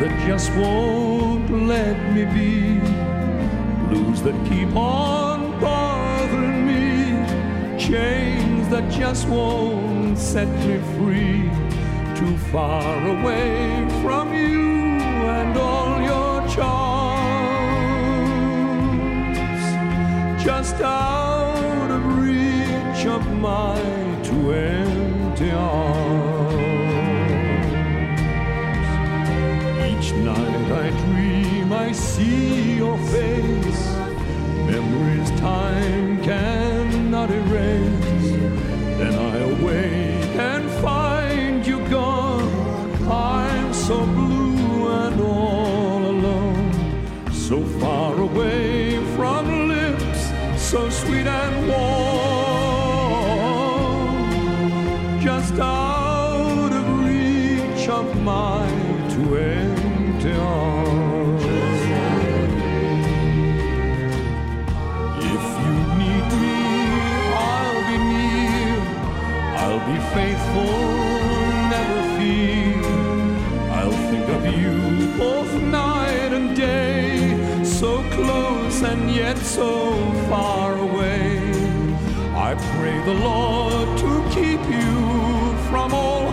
that just won't let me be, blues that keep on bothering me, chains that just won't set me free, too far away from you and all your charms, just out of reach of my two empty arms. Each night I dream I see your face, memories time cannot erase. Then I awake and find you gone. I'm so blue and all alone, so far away from lips so sweet and warm, just out of reach of my two empty arms. If you need me, I'll be near, I'll be faithful, never fear. I'll think of you both night and day, so close and yet so far away. I pray the Lord to keep you from all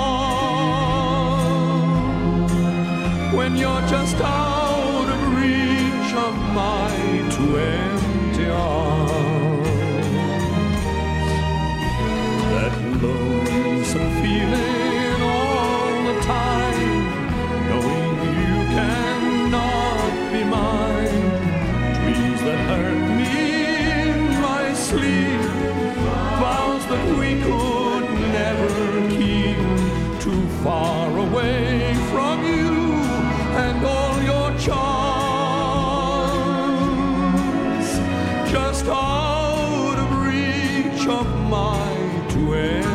harm, when you're just out of reach of my two empty arms. That lonesome feeling all the time, knowing you cannot be mine, dreams that hurt me in my sleep, vows that we could never keep, too far away from you and all your charms, just out of reach of my two ends.